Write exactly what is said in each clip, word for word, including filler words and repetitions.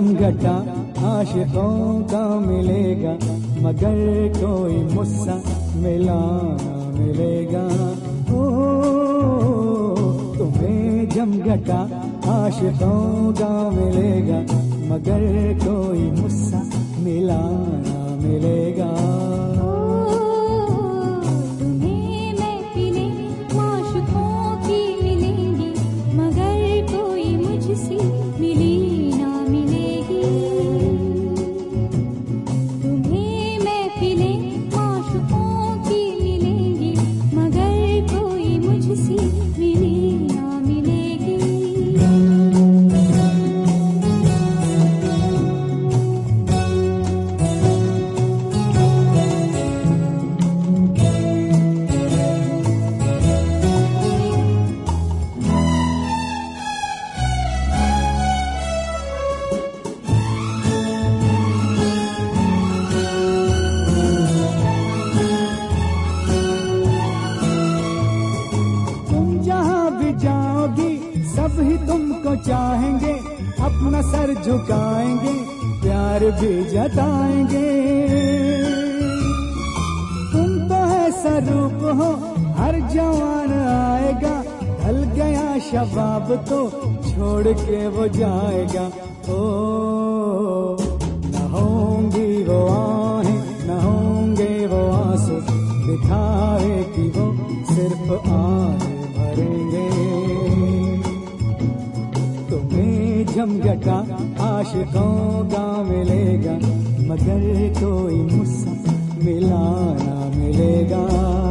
जमघटा आशिकों का मिलेगा, मगर कोई मुस्सा मिला ना मिलेगा। ओ तुम्हें जमघटा आशिकों का मिलेगा, मगर कोई मुस्सा मिला ना मिलेगा। सब ही तुमको चाहेंगे, अपना सर झुकाएंगे, प्यार भी जताएंगे। तुम तो ऐसा रूप हो हर जवान आएगा, ढल गया शबाब तो छोड़ के वो जाएगा। ओ न होंगी वो आहें, न होंगे वो आंसू, दिखाए कि वो सिर्फ आहें भरेंगे। जमघटा आशिकों का मिलेगा, मगर कोई मुस्सा मिला ना मिलेगा।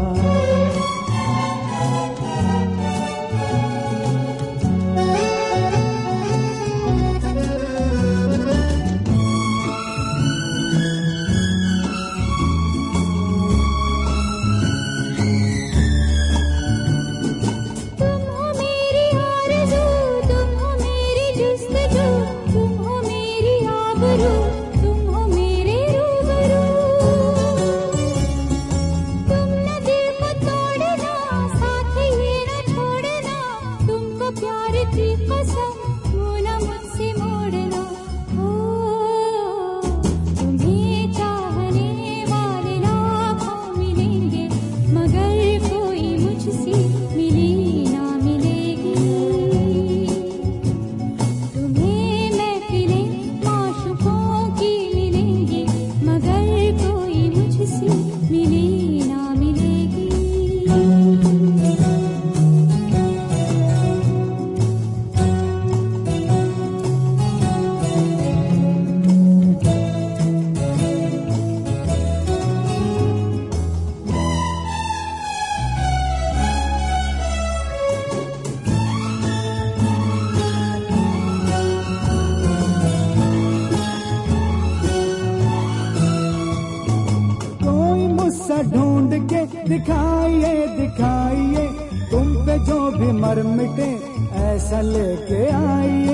ढूंढ के दिखाइए दिखाइए, तुम पे जो भी मर मिटे ऐसा लेके आइए।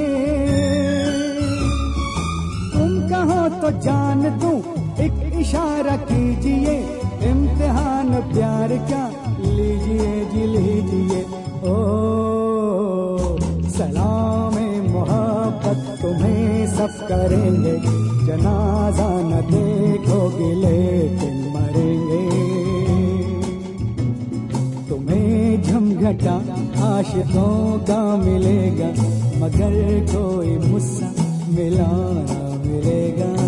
तुम कहो तो जान दूं, एक इशारा कीजिए, इम्तिहान प्यार का लीजिए जी लीजिए। ओ सलाम मोहब्बत तुम्हें सब करेंगे, जनाजा न देखोगे लेकिन मरेंगे। तुम्हें जमघटा आशिकों का मिलेगा, मगर कोई मुस्सा मिला ना मिलेगा।